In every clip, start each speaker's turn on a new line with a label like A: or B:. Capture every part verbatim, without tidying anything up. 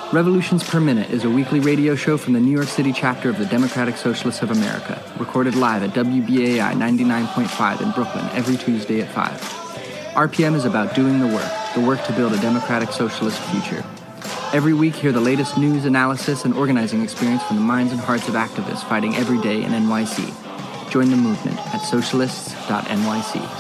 A: Revolutions Per Minute is a weekly radio show from the New York City chapter of the Democratic Socialists of America, recorded live at W B A I ninety-nine point five in Brooklyn every Tuesday at five. R P M is about doing the work, the work to build a democratic socialist future. Every week, hear the latest news, analysis, and organizing experience from the minds and hearts of activists fighting every day in N Y C. Join the movement at socialists dot N Y C.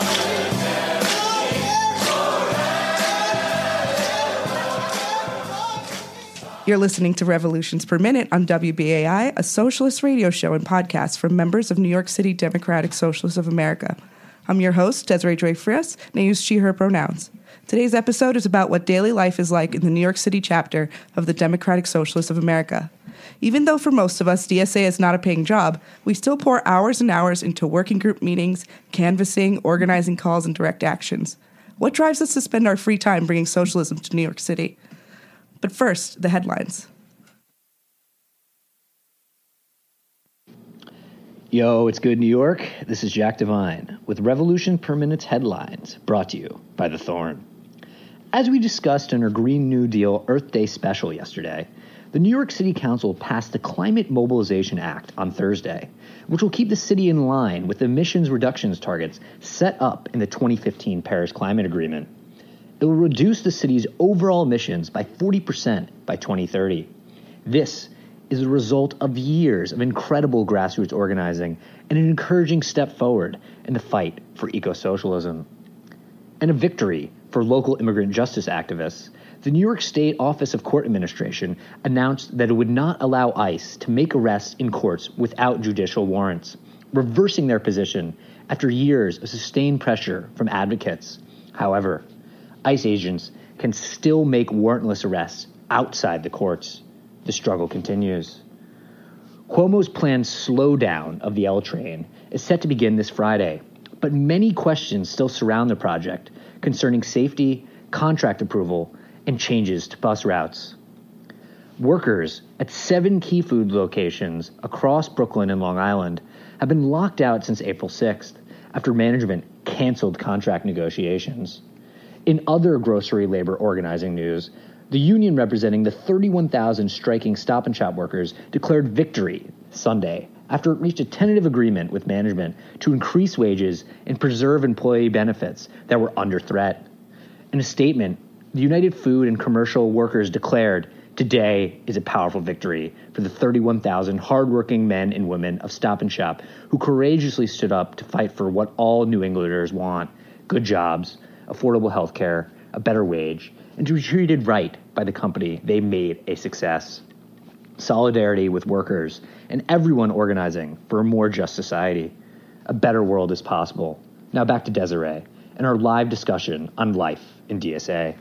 B: You're listening to Revolutions Per Minute on W B A I, a socialist radio show and podcast from members of New York City Democratic Socialists of America. I'm your host, Desiree Joy Frias, and I use she, her pronouns. Today's episode is about what daily life is like in the New York City chapter of the Democratic Socialists of America. Even though for most of us, D S A is not a paying job, we still pour hours and hours into working group meetings, canvassing, organizing calls, and direct actions. What drives us to spend our free time bringing socialism to New York City? But first, the headlines.
C: Yo, it's good, New York. This is Jack Devine with Revolution Per Minute's headlines, brought to you by The Thorn. As we discussed in our Green New Deal Earth Day special yesterday, the New York City Council passed the Climate Mobilization Act on Thursday, which will keep the city in line with emissions reductions targets set up in the twenty fifteen Paris Climate Agreement. It will reduce the city's overall emissions by forty percent by twenty thirty. This is a result of years of incredible grassroots organizing and an encouraging step forward in the fight for eco-socialism. And a victory for local immigrant justice activists. The New York State Office of Court Administration announced that it would not allow ICE to make arrests in courts without judicial warrants, reversing their position after years of sustained pressure from advocates. However, ICE agents can still make warrantless arrests outside the courts. The struggle continues. Cuomo's planned slowdown of the L train is set to begin this Friday, but many questions still surround the project concerning safety, contract approval, and changes to bus routes. Workers at seven key food locations across Brooklyn and Long Island have been locked out since April sixth after management canceled contract negotiations. In other grocery labor organizing news, the union representing the thirty-one thousand striking Stop and Shop workers declared victory Sunday after it reached a tentative agreement with management to increase wages and preserve employee benefits that were under threat. In a statement, the United Food and Commercial Workers declared, "Today is a powerful victory for the thirty-one thousand hardworking men and women of Stop and Shop who courageously stood up to fight for what all New Englanders want: good jobs, affordable health care, a better wage, and to be treated right by the company they made a success. Solidarity with workers and everyone organizing for a more just society. A better world is possible." Now back to Desiree and our live discussion on life in D S A.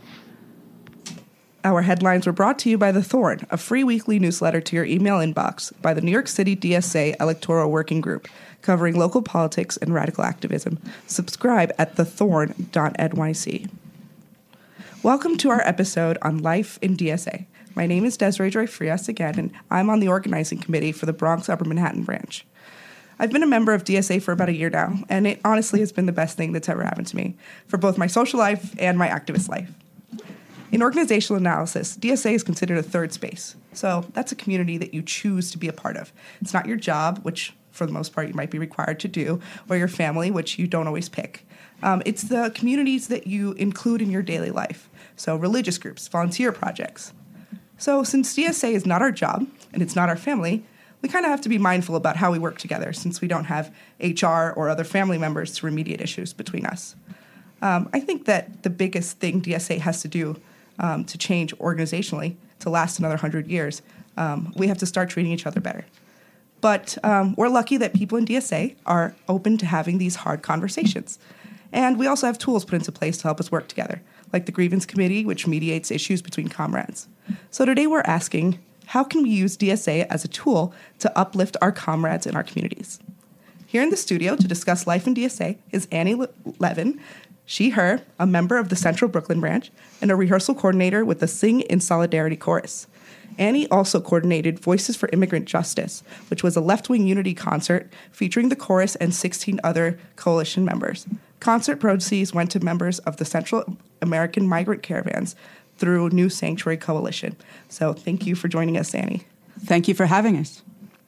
B: Our headlines were brought to you by The Thorn, a free weekly newsletter to your email inbox by the New York City D S A Electoral Working Group, covering local politics and radical activism. Subscribe at the thorn dot N Y C. Welcome to our episode on life in D S A. My name is Desiree Joy Frias again, and I'm on the organizing committee for the Bronx Upper Manhattan branch. I've been a member of D S A for about a year now, and it honestly has been the best thing that's ever happened to me, for both my social life and my activist life. In organizational analysis, D S A is considered a third space. So that's a community that you choose to be a part of. It's not your job, which for the most part you might be required to do, or your family, which you don't always pick. Um, it's the communities that you include in your daily life. So religious groups, volunteer projects. So since D S A is not our job, and it's not our family, we kind of have to be mindful about how we work together since we don't have H R or other family members to remediate issues between us. Um, I think that the biggest thing D S A has to do um, to change organizationally, to last another one hundred years, um, we have to start treating each other better. But um, we're lucky that people in D S A are open to having these hard conversations. And we also have tools put into place to help us work together, like the Grievance Committee, which mediates issues between comrades. So today we're asking, how can we use D S A as a tool to uplift our comrades in our communities? Here in the studio to discuss life in D S A is Annie Le- Levin, she, her, a member of the Central Brooklyn branch, and a rehearsal coordinator with the Sing in Solidarity Chorus. Annie also coordinated Voices for Immigrant Justice, which was a left-wing unity concert featuring the chorus and sixteen other coalition members. Concert proceeds went to members of the Central American Migrant Caravans, through New Sanctuary Coalition. So thank you for joining us, Annie.
D: Thank you for having us.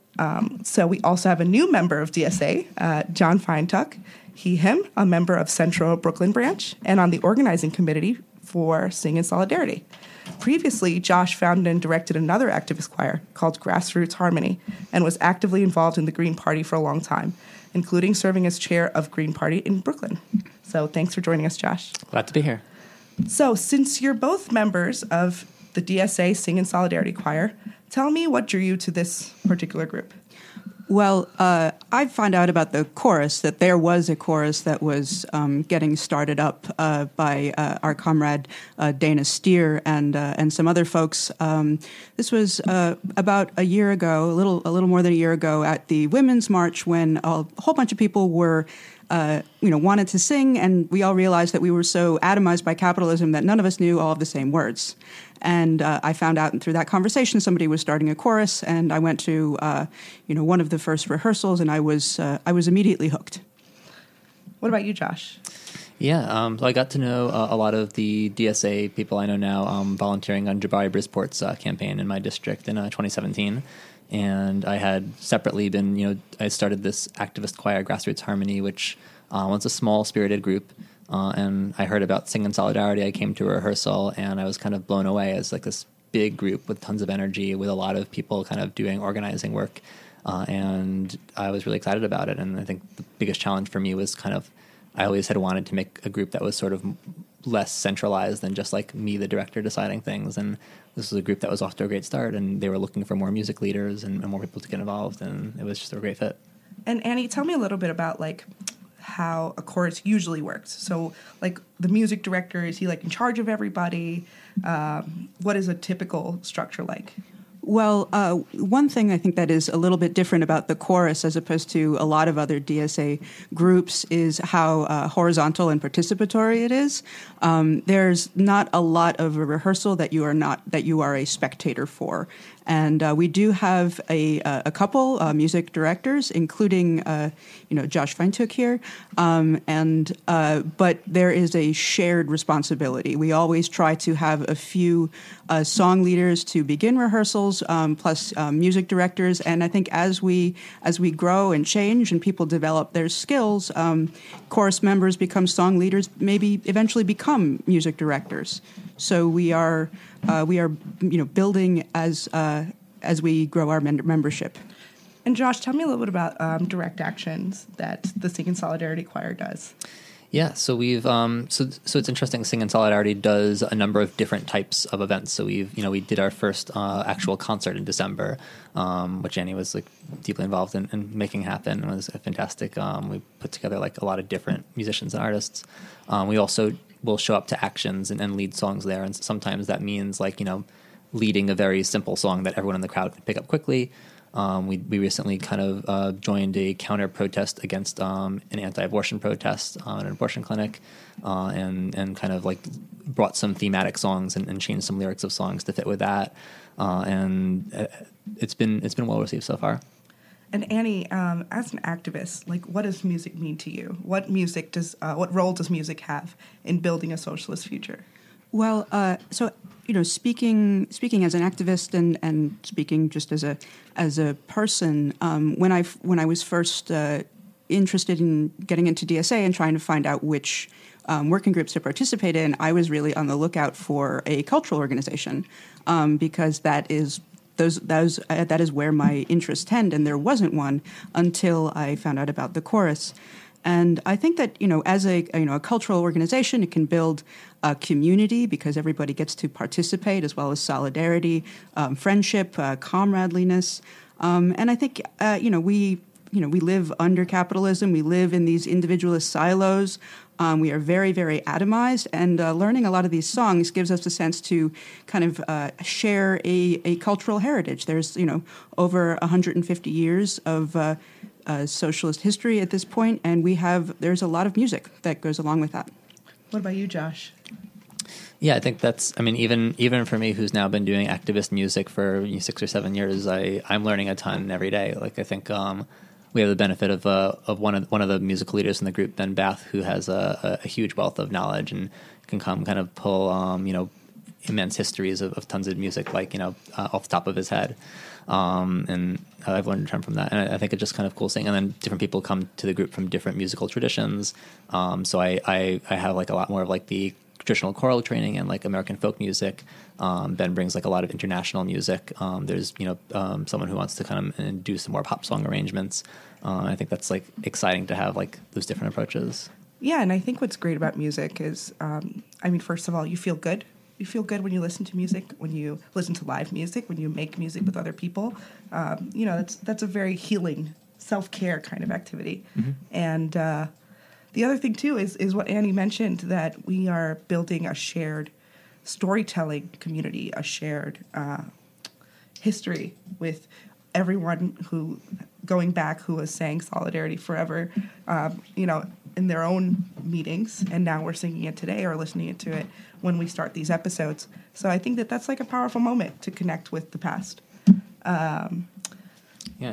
B: Um, so we also have a new member of D S A, uh, John Feintuck. He, him, a member of Central Brooklyn Branch and on the organizing committee for Sing in Solidarity. Previously, Josh founded and directed another activist choir called Grassroots Harmony and was actively involved in the Green Party for a long time, including serving as chair of Green Party in Brooklyn. So thanks for joining us, Josh.
E: Glad to be here.
B: So since you're both members of the D S A Sing in Solidarity Choir, tell me what drew you to this particular group.
D: Well, uh, I found out about the chorus, that there was a chorus that was um, getting started up uh, by uh, our comrade uh, Dana Steer and uh, and some other folks. Um, this was uh, about a year ago, a little a little more than a year ago, at the Women's March, when a whole bunch of people were, uh, you know, wanted to sing, and we all realized that we were so atomized by capitalism that none of us knew all of the same words. And uh, I found out through that conversation somebody was starting a chorus, and I went to, uh, you know, one of the first rehearsals, and I was uh, I was immediately hooked.
B: What about you, Josh?
E: Yeah, um, so I got to know uh, a lot of the D S A people I know now, um, volunteering on Jabari Brisport's uh, campaign in my district in uh, twenty seventeen. And I had separately been, you know, I started this activist choir, Grassroots Harmony, which uh, was a small, spirited group. Uh, and I heard about Sing in Solidarity. I came to a rehearsal, and I was kind of blown away as like this big group with tons of energy, with a lot of people kind of doing organizing work. Uh, and I was really excited about it. And I think the biggest challenge for me was kind of, I always had wanted to make a group that was sort of less centralized than just like me, the director, deciding things. And this was a group that was off to a great start, and they were looking for more music leaders and, and more people to get involved. And it was just a great fit.
B: And Annie, tell me a little bit about like how a chorus usually works. So like the music director, is he like in charge of everybody? Um, what is a typical structure like?
D: Well, uh, one thing I think that is a little bit different about the chorus as opposed to a lot of other D S A groups is how uh, horizontal and participatory it is. Um, there's not a lot of a rehearsal that you are not that you are a spectator for. And uh, we do have a, a couple uh, music directors, including uh, you know Josh Feintuck here, um, and uh, but there is a shared responsibility. We always try to have a few uh, song leaders to begin rehearsals, um, plus um, music directors. And I think as we as we grow and change and people develop their skills, um, chorus members become song leaders, maybe eventually become music directors. So we are uh, we are you know building as uh, as we grow our mem- membership.
B: And Josh, tell me a little bit about um, direct actions that the Sing in Solidarity Choir does.
E: Yeah, so we've um, so so it's interesting. Sing in Solidarity does a number of different types of events. So we've you know we did our first uh, actual concert in December, um, which Annie was like deeply involved in, in making happen. It was fantastic. Um, we put together like a lot of different musicians and artists. Um, we also will show up to actions and, and lead songs there, and sometimes that means like you know leading a very simple song that everyone in the crowd can pick up quickly. Um, we we recently kind of uh, joined a counter protest against um, an anti-abortion protest uh, at an abortion clinic, uh, and and kind of like brought some thematic songs and, and changed some lyrics of songs to fit with that, uh, and it's been it's been well received so far.
B: And Annie, um, as an activist, like what does music mean to you? What music does uh, what role does music have in building a socialist future?
D: Well, uh, so you know, speaking speaking as an activist and, and speaking just as a as a person, um, when I when I was first uh, interested in getting into D S A and trying to find out which um, working groups to participate in, I was really on the lookout for a cultural organization um, because that is those those uh, that is where my interests tend, and there wasn't one until I found out about the chorus. And I think that, you know, as a you know a cultural organization, it can build a community because everybody gets to participate, as well as solidarity, um, friendship, uh, comradeliness. Um, and I think, uh, you know, we you know we live under capitalism. We live in these individualist silos. Um, we are very, very atomized, and uh, learning a lot of these songs gives us a sense to kind of uh, share a, a cultural heritage. There's, you know, over one hundred fifty years of uh, uh, socialist history at this point, and we have there's a lot of music that goes along with that.
B: What about you, Josh?
E: Yeah, I think that's, I mean, even even for me, who's now been doing activist music for you know, six or seven years, I, I'm learning a ton every day. Like, I think um, we have the benefit of uh, of one of one of the musical leaders in the group, Ben Bath, who has a, a huge wealth of knowledge and can come kind of pull, um, you know, immense histories of, of tons of music, like, you know, uh, off the top of his head. Um, and I've learned a ton from that. And I, I think it's just kind of cool seeing. And then different people come to the group from different musical traditions. Um, so I, I, I have like a lot more of like the traditional choral training and like American folk music. Um, Ben brings like a lot of international music. Um, there's, you know, um, someone who wants to kind of do some more pop song arrangements. Uh, I think that's like exciting to have like those different approaches.
B: Yeah, and I think what's great about music is, um, I mean, first of all, you feel good. You feel good when you listen to music, when you listen to live music, when you make music with other people. Um, you know, that's that's a very healing, self-care kind of activity. Mm-hmm. And uh, the other thing, too, is is what Annie mentioned, that we are building a shared storytelling community, a shared uh, history with everyone who, going back, who was saying Solidarity Forever, um, you know, in their own meetings, and now we're singing it today or listening to it when we start these episodes. So I think that that's like a powerful moment to connect with the past. Um,
E: yeah.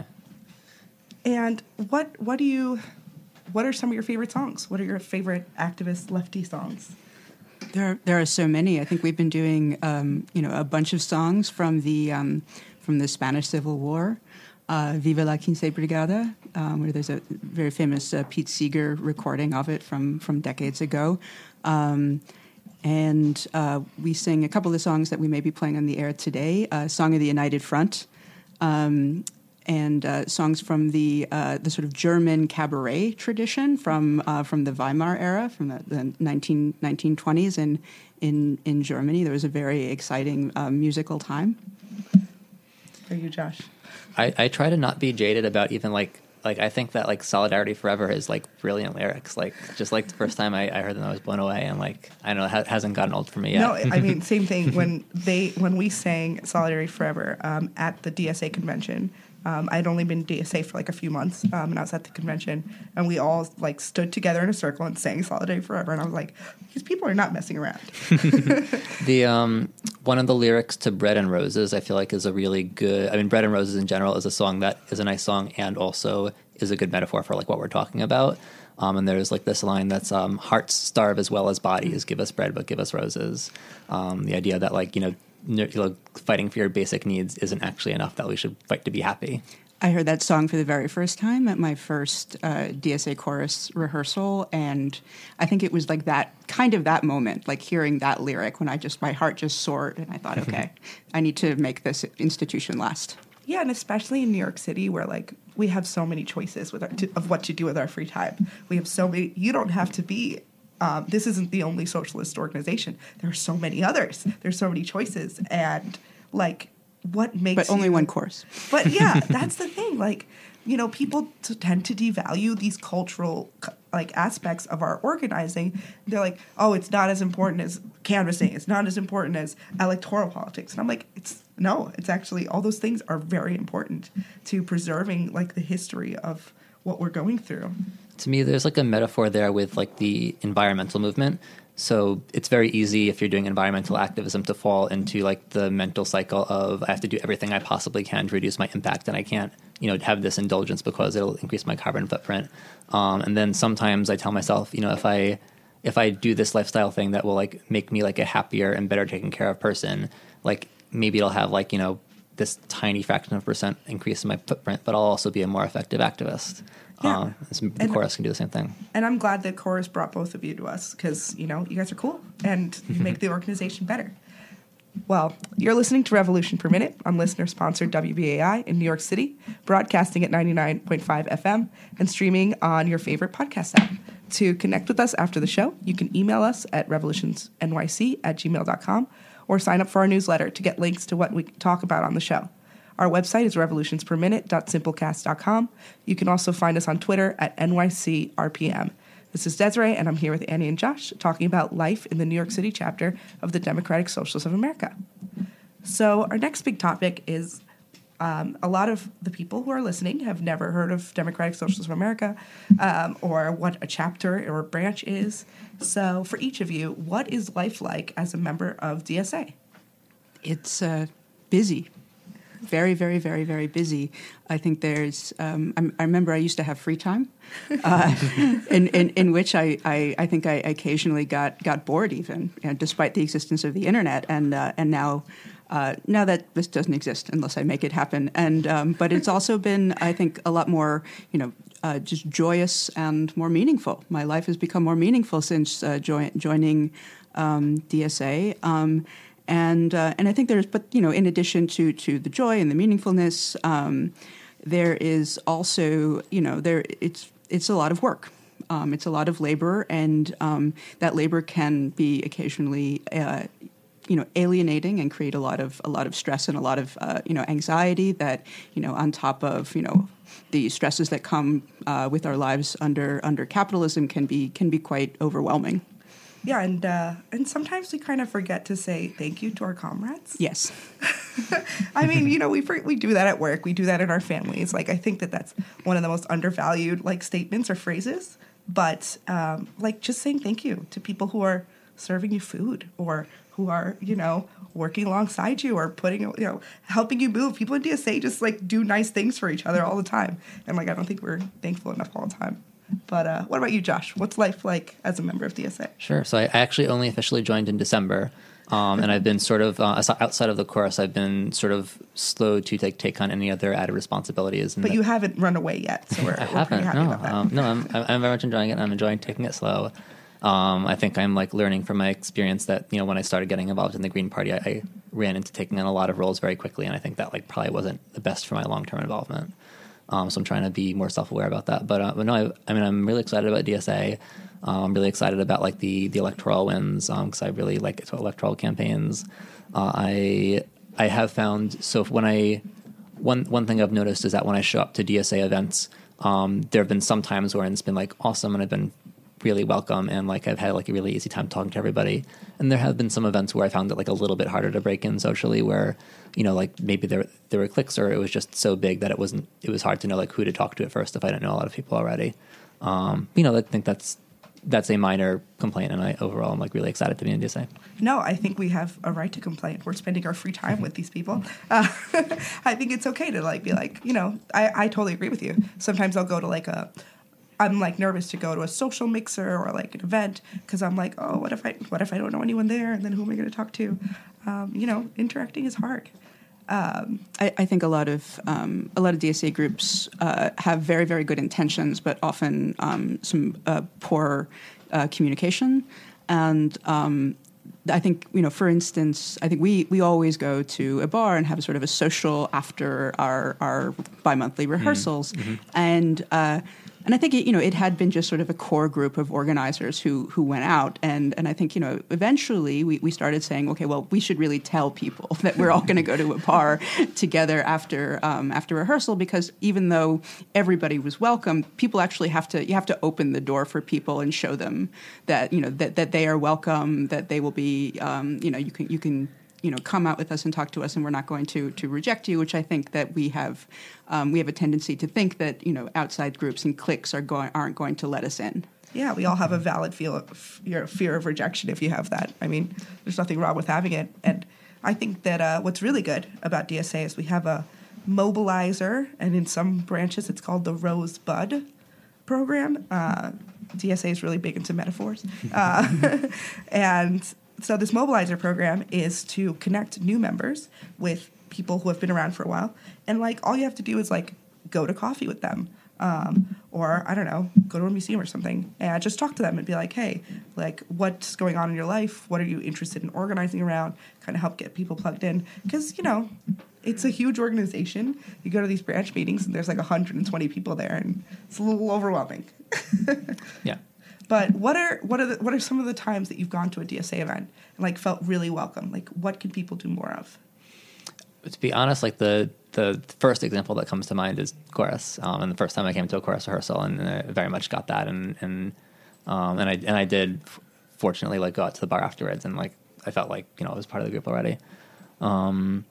B: And what what do you, what are some of your favorite songs? What are your favorite activist lefty songs?
D: There, there are so many. I think we've been doing, um, you know, a bunch of songs from the um, from the Spanish Civil War. Uh, Viva la Quince Brigada, um, where there's a very famous uh, Pete Seeger recording of it from from decades ago. Um, and uh, we sing a couple of the songs that we may be playing on the air today, uh, Song of the United Front, um, and uh, songs from the uh, the sort of German cabaret tradition from uh, from the Weimar era, from the, the nineteen twenties in, in, in Germany. There was a very exciting uh, musical time.
B: Are you, Josh?
E: I, I try to not be jaded about even like like I think that like Solidarity Forever is like brilliant lyrics. Like just like the first time I, I heard them, I was blown away, and like I don't know, it ha- hasn't gotten old for me yet.
B: No, I mean same thing when they when we sang Solidarity Forever um, at the D S A convention. Um, I'd only been D S A for like a few months, um, and I was at the convention, and we all like stood together in a circle and sang Solidarity Forever, and I was like, these people are not messing around.
E: The um, one of the lyrics to Bread and Roses, I feel like, is a really good. I mean, Bread and Roses in general is a song that is a nice song, and also is a good metaphor for like what we're talking about. Um, and there's like this line that's um, hearts starve as well as bodies. Give us bread, but give us roses. Um, the idea that like you know. You know, fighting for your basic needs isn't actually enough, that we should fight to be happy.
D: I heard that song for the very first time at my first uh, D S A chorus rehearsal, and I think it was like that, kind of that moment, like hearing that lyric when I just, my heart just soared, and I thought, okay, I need to make this institution last.
B: Yeah, and especially in New York City, where like we have so many choices with our, to, of what to do with our free time. We have so many. You don't have to be. Um, this isn't the only socialist organization. There are so many others. There's so many choices, and like, what makes
D: but only
B: you,
D: one course.
B: But yeah, that's the thing. Like, you know, people t- tend to devalue these cultural like aspects of our organizing. They're like, oh, it's not as important as canvassing. It's not as important as electoral politics. And I'm like, it's no. It's actually all those things are very important to preserving like the history of what we're going through.
E: To me, there's like a metaphor there with like the environmental movement. So it's very easy if you're doing environmental activism to fall into like the mental cycle of I have to do everything I possibly can to reduce my impact, and I can't, you know, have this indulgence because it'll increase my carbon footprint. Um, and then sometimes I tell myself, you know, if I if I do this lifestyle thing that will like make me like a happier and better taken care of person, like maybe it'll have like, you know, this tiny fraction of percent increase in my footprint, but I'll also be a more effective activist.
B: Yeah.
E: Um, and Chorus can do the same thing.
B: And I'm glad that Chorus brought both of you to us because, you know, you guys are cool and you make the organization better. Well, you're listening to Revolution Per Minute on listener-sponsored W B A I in New York City, broadcasting at ninety-nine point five F M and streaming on your favorite podcast app. To connect with us after the show, you can email us at revolutionsnyc at gmail dot com or sign up for our newsletter to get links to what we talk about on the show. Our website is revolutions per minute dot simplecast dot com. You can also find us on Twitter at N Y C R P M. This is Desiree, and I'm here with Annie and Josh talking about life in the New York City chapter of the Democratic Socialists of America. So our next big topic is um, a lot of the people who are listening have never heard of Democratic Socialists of America um, or what a chapter or a branch is. So for each of you, what is life like as a member of D S A?
D: It's uh, busy. very, very, very, very busy. I think there's. Um, I'm, I remember I used to have free time, uh, in, in in which I, I, I think I occasionally got got bored, even you know, despite the existence of the internet, and uh, and now. Uh, now that this doesn't exist unless I make it happen, and um, but it's also been, I think, a lot more, you know, uh, just joyous and more meaningful. My life has become more meaningful since uh, join, joining um, D S A, um, and uh, and I think there's, but you know, in addition to to the joy and the meaningfulness, um, there is also, you know, there it's it's a lot of work. Um, it's a lot of labor, and um, that labor can be occasionally. Uh, you know, alienating and create a lot of a lot of stress and a lot of uh, you know anxiety that you know on top of you know the stresses that come uh, with our lives under under capitalism can be can be quite overwhelming.
B: Yeah, and uh, and sometimes we kind of forget to say thank you to our comrades.
D: Yes,
B: I mean, you know, we we do that at work. We do that in our families. Like, I think that that's one of the most undervalued like statements or phrases. But um, like just saying thank you to people who are serving you food or who are, you know, working alongside you or putting, you know, helping you move. People in D S A just, like, do nice things for each other all the time. And, like, I don't think we're thankful enough all the time. But uh, what about you, Josh? What's life like as a member of D S A?
E: Sure. So I actually only officially joined in December. Um, and I've been sort of, uh, outside of the course, I've been sort of slow to take, take on any other added responsibilities. And
B: but you haven't run away yet, so we're,
E: I
B: we're pretty
E: haven't,
B: happy
E: no.
B: about that.
E: Um, no, I'm, I'm very much enjoying it. I'm enjoying taking it slow. Um, I think I'm like learning from my experience that, you know, when I started getting involved in the Green Party, I, I ran into taking on a lot of roles very quickly. And I think that like probably wasn't the best for my long-term involvement. Um, so I'm trying to be more self-aware about that. But, uh, but no, I, I mean, I'm really excited about D S A. Um, I'm really excited about like the, the electoral wins because um, I really like electoral campaigns. Uh, I, I have found, so when I, one, one thing I've noticed is that when I show up to D S A events, um, there have been some times where it's been like awesome and I've been really welcome and like I've had like a really easy time talking to everybody. And there have been some events where I found it like a little bit harder to break in socially where, you know, like maybe there there were cliques or it was just so big that it wasn't it was hard to know like who to talk to at first if I didn't know a lot of people already. Um, you know, I think that's that's a minor complaint and I overall I'm like really excited to be in D S A.
B: No, I think we have a right to complain. We're spending our free time with these people. Uh, I think it's okay to like be like, you know, I, I totally agree with you. Sometimes I'll go to like a I'm like nervous to go to a social mixer or like an event because I'm like, oh, what if I what if I don't know anyone there, and then who am I going to talk to? Um, you know, interacting is hard. Um,
D: I, I think a lot of um, a lot of D S A groups uh, have very very good intentions, but often um, some uh, poor uh, communication. And um, I think you know, for instance, I think we we always go to a bar and have sort of a social after our our bi-monthly rehearsals, mm-hmm. and. Uh, And I think it, you know it had been just sort of a core group of organizers who who went out, and and I think you know eventually we, we started saying, okay, well we should really tell people that we're all going to go to a bar together after um, after rehearsal, because even though everybody was welcome, people actually have to you have to open the door for people and show them that you know that, that they are welcome, that they will be um, you know you can you can. you know, come out with us and talk to us, and we're not going to to reject you. Which I think that we have, um, we have a tendency to think that you know outside groups and cliques are going aren't going to let us in.
B: Yeah, we all have a valid feel of fear, fear of rejection if you have that. I mean, there's nothing wrong with having it. And I think that uh, what's really good about D S A is we have a mobilizer, and in some branches it's called the Rosebud program. Uh, D S A is really big into metaphors, uh, and. So this mobilizer program is to connect new members with people who have been around for a while. And, like, all you have to do is, like, go to coffee with them um, or, I don't know, go to a museum or something and just talk to them and be like, hey, like, what's going on in your life? What are you interested in organizing around? Kind of help get people plugged in. Because, you know, it's a huge organization. You go to these branch meetings and there's, like, one hundred twenty people there, and it's a little overwhelming.
E: Yeah.
B: But what are what are the, what are some of the times that you've gone to a D S A event and like felt really welcome? Like, what can people do more of?
E: To be honest, like the the first example that comes to mind is chorus. Um, and the first time I came to a chorus rehearsal, and I very much got that, and and um, and I and I did fortunately like go out to the bar afterwards, and like I felt like you know I was part of the group already. Um,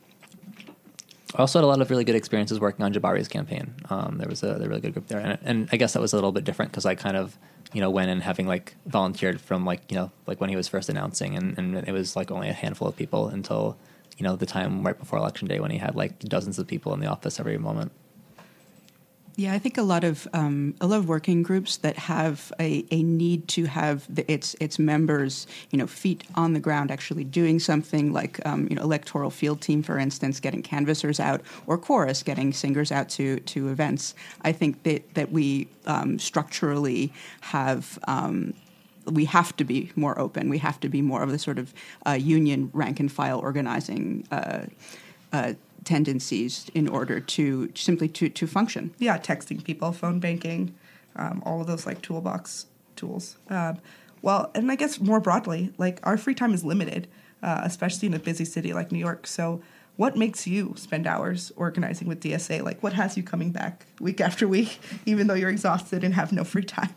E: I also had a lot of really good experiences working on Jabari's campaign. Um, there was a, a really good group there, and, and I guess that was a little bit different because I kind of, you know, went in having like volunteered from like you know like when he was first announcing, and, and it was like only a handful of people until you know, the time right before Election Day when he had like dozens of people in the office every moment.
D: Yeah, I think a lot of um, a lot of working groups that have a, a need to have the, its its members, you know, feet on the ground, actually doing something like um, you know, electoral field team, for instance, getting canvassers out, or chorus, getting singers out to to events. I think that that we um, structurally have. Um, we have to be more open. We have to be more of the sort of uh, union rank and file organizing uh, uh, tendencies in order to simply to, to function.
B: Yeah, texting people, phone banking, um, all of those like toolbox tools. Um, well, and I guess more broadly, like our free time is limited, uh, especially in a busy city like New York. So what makes you spend hours organizing with D S A? Like what has you coming back week after week, even though you're exhausted and have no free time?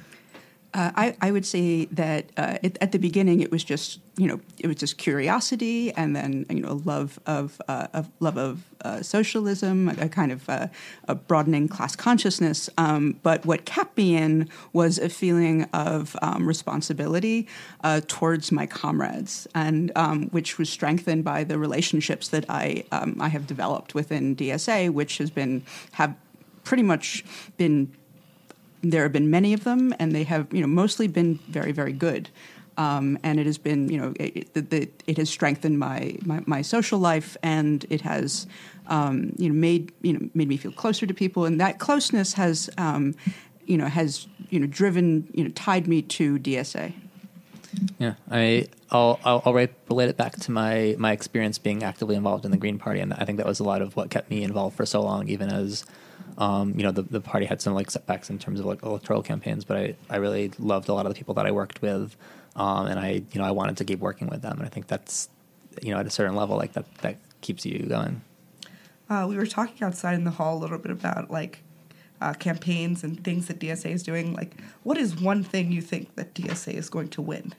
D: Uh, I, I would say that uh, it, at the beginning it was just you know it was just curiosity, and then you know love of, uh, of love of uh, socialism, a kind of uh, a broadening class consciousness. Um, but what kept me in was a feeling of um, responsibility uh, towards my comrades, and um, which was strengthened by the relationships that I um, I have developed within D S A, which has been have pretty much been. There have been many of them, and they have, you know, mostly been very, very good. Um, and it has been, you know, it, it, it, it has strengthened my, my, my social life, and it has, um, you know, made you know made me feel closer to people, and that closeness has, um, you know, has you know driven, you know, tied me to D S A.
E: Yeah, I I'll I'll, I'll relate it back to my my experience being actively involved in the Green Party, and I think that was a lot of what kept me involved for so long, even as. Um, you know, the, the party had some like setbacks in terms of like electoral campaigns, but I, I really loved a lot of the people that I worked with, um, and I you know I wanted to keep working with them, and I think that's you know at a certain level like that that keeps you going.
B: Uh, we were talking outside in the hall a little bit about like uh, campaigns and things that D S A is doing. Like, what is one thing you think that D S A is going to win?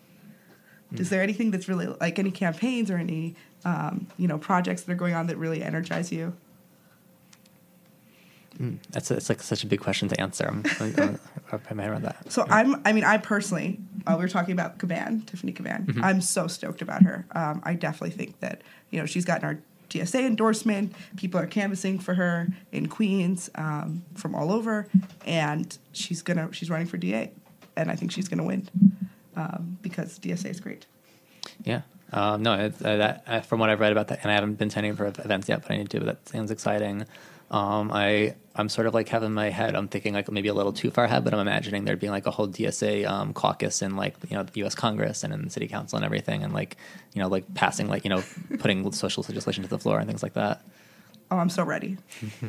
B: Mm. Is there anything that's really like any campaigns or any um, you know projects that are going on that really energize you?
E: Mm, that's a, it's like such a big question to answer. I'm going to my head around that.
B: So I'm, I mean, I personally, uh, we were talking about Caban, Tiffany Caban. Mm-hmm. I'm so stoked about her. Um, I definitely think that, you know, she's gotten our D S A endorsement. People are canvassing for her in Queens, um, from all over, and she's gonna, she's running for D A, and I think she's gonna win, um, because D S A is great.
E: Yeah. Um, no, it, uh, that, uh, from what I've read about that, and I haven't been attending for events yet, but I need to. But that sounds exciting. Um, I I'm sort of like having in my head, I'm thinking like maybe a little too far ahead, but I'm imagining there being like a whole D S A um, caucus in like you know the U S Congress and in the City Council and everything, and like you know like passing like you know putting social legislation to the floor and things like that.
B: Oh, I'm so ready.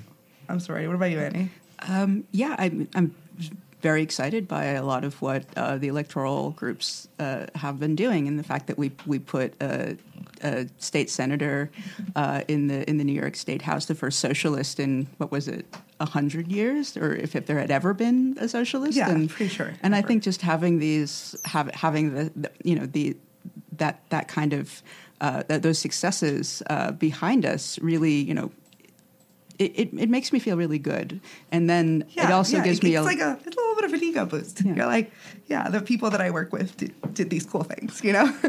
B: I'm so ready. What about you, Annie?
D: Um, yeah, I'm, I'm very excited by a lot of what uh, the electoral groups uh, have been doing, and the fact that we we put a, a state senator uh, in the in the New York State House, the first socialist in what was it, a hundred years, or if, if there had ever been a socialist.
B: Yeah,
D: and,
B: pretty sure.
D: And
B: ever.
D: I think just having these, have, having the, the you know the that that kind of uh, that those successes uh, behind us really you know. It, it it makes me feel really good, and then
B: yeah,
D: it also
B: yeah,
D: gives
B: it,
D: me
B: it's
D: a
B: like a, a little bit of an ego boost.
D: Yeah.
B: You're like, yeah, the people that I work with did, did these cool things, you know.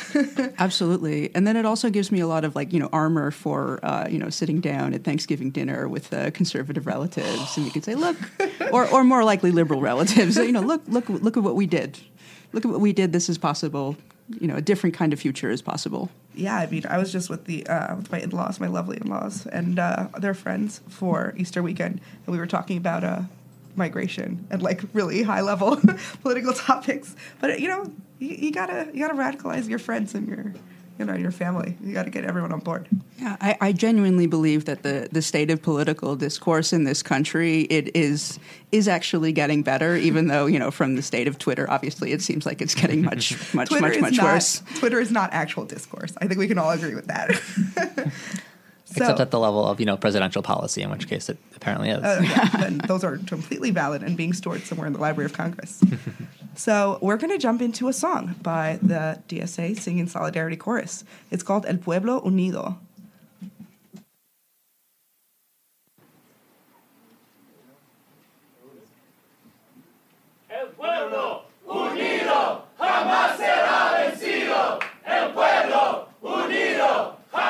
D: Absolutely, and then it also gives me a lot of like you know armor for uh, you know sitting down at Thanksgiving dinner with uh, conservative relatives, and you can say, look, or or more likely liberal relatives, you know, look look look at what we did, look at what we did. This is possible. You know, a different kind of future is possible.
B: Yeah, I mean, I was just with the uh, with my in-laws, my lovely in-laws, and uh, their friends for Easter weekend, and we were talking about uh, migration and like really high-level political topics. But you know, you, you gotta you gotta radicalize your friends and your you know your family. You gotta get everyone on board.
D: Yeah, I, I genuinely believe that the, the state of political discourse in this country it is is actually getting better, even though you know from the state of Twitter, obviously it seems like it's getting much much
B: Twitter
D: much
B: is
D: much
B: not,
D: worse.
B: Twitter is not actual discourse. I think we can all agree with that. So,
E: except at the level of you know presidential policy, in which case it apparently is.
B: Uh, yeah, then those are completely valid and being stored somewhere in the Library of Congress. So we're going to jump into a song by the D S A Singing Solidarity Chorus. It's called El Pueblo Unido.
F: El pueblo unido jamás será vencido. El pueblo unido jamás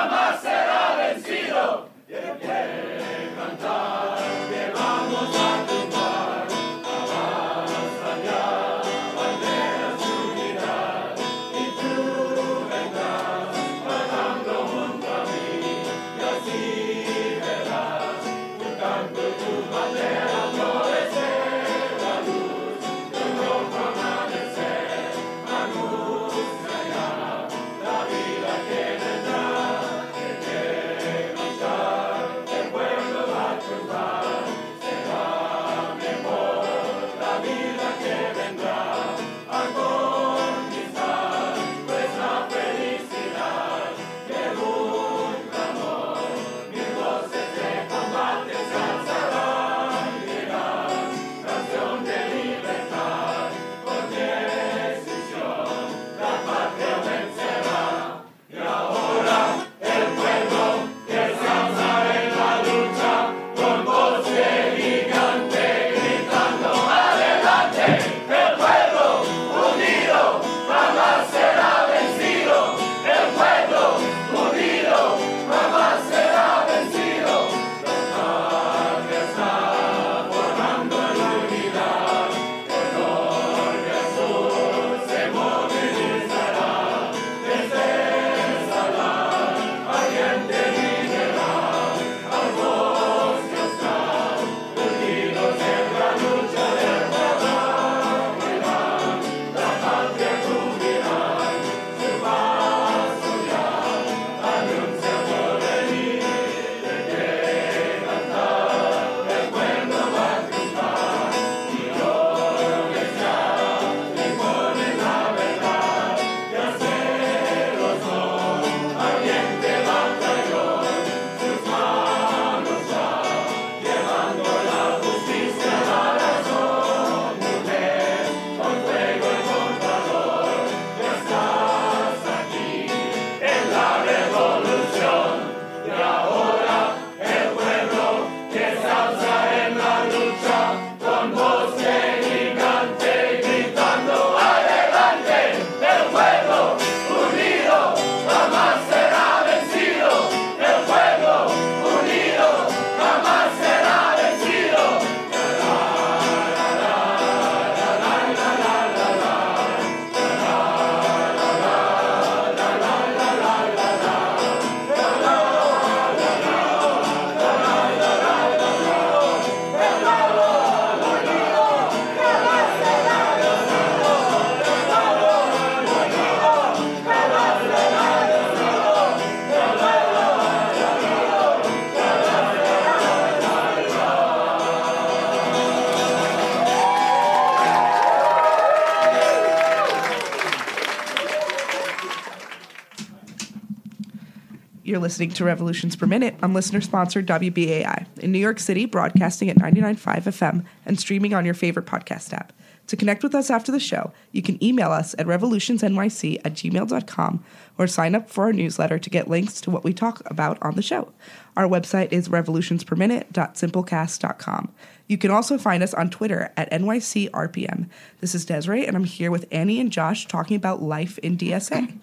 B: You're listening to Revolutions Per Minute on listener-sponsored W B A I in New York City, broadcasting at ninety-nine point five F M and streaming on your favorite podcast app. To connect with us after the show, you can email us at revolutionsnyc at gmail dot com or sign up for our newsletter to get links to what we talk about on the show. Our website is revolutions per minute dot simplecast dot com. You can also find us on Twitter at N Y C R P M. This is Desiree, and I'm here with Annie and Josh talking about life in D S A.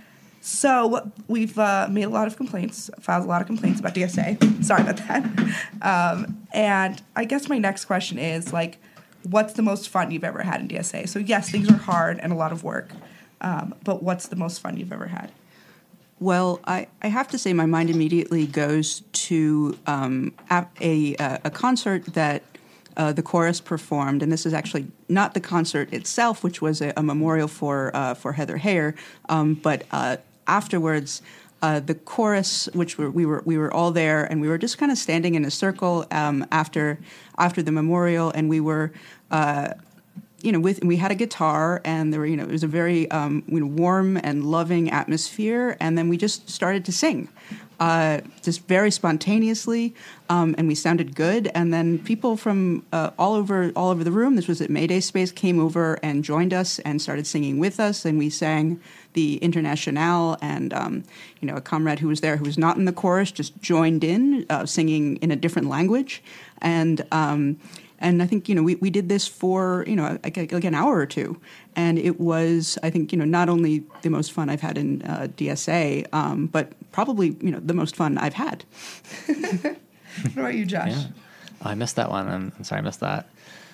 B: So we've uh, made a lot of complaints, filed a lot of complaints about D S A. Sorry about that. Um, and I guess my next question is, like, what's the most fun you've ever had in D S A? So, yes, things are hard and a lot of work, um, but what's the most fun you've ever had?
D: Well, I, I have to say my mind immediately goes to um, a, a, a concert that uh, the chorus performed, and this is actually not the concert itself, which was a, a memorial for uh, for Heather Heyer, um, but uh, afterwards, uh, the chorus, which were, we were we were all there, and we were just kind of standing in a circle um, after after the memorial, and we were, uh, you know, with we had a guitar, and there were, you know, it was a very um, you know, warm and loving atmosphere, and then we just started to sing, uh, just very spontaneously, um, and we sounded good, and then people from uh, all over all over the room, this was at Mayday Space, came over and joined us and started singing with us, and we sang the Internationale, and um, you know, a comrade who was there who was not in the chorus just joined in, uh, singing in a different language, and um, and I think, you know, we, we did this for, you know, like, like an hour or two, and it was, I think, you know, not only the most fun I've had in uh, D S A, um, but probably, you know, the most fun I've had.
B: What about you, Josh?
E: Yeah. I missed that one. I'm, I'm sorry I missed that.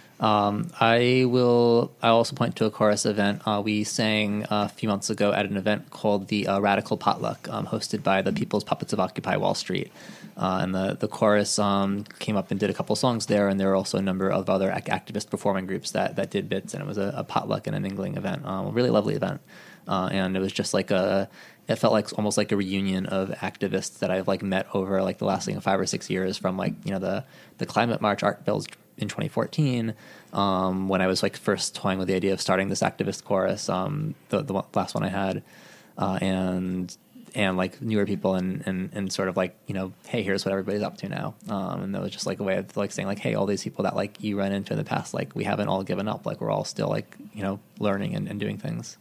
E: Um, I will. I also point to a chorus event uh, we sang a few months ago at an event called the uh, Radical Potluck, um, hosted by the People's Puppets of Occupy Wall Street. Uh, and the the chorus um, came up and did a couple songs there, and there were also a number of other ac- activist performing groups that that did bits, and it was a, a potluck and an mingling event, um, a really lovely event. Uh, and it was just like a. It felt like almost like a reunion of activists that I've like met over like the last like, five or six years, from like, you know, the the Climate March art bills in twenty fourteen, um, when I was like first toying with the idea of starting this activist chorus, um, the the one, last one I had, uh, and and like newer people and, and and sort of like, you know, hey, here's what everybody's up to now, um, and that was just like a way of like saying like, hey, all these people that like you run into in the past, like we haven't all given up, like we're all still like, you know, learning and, and doing things.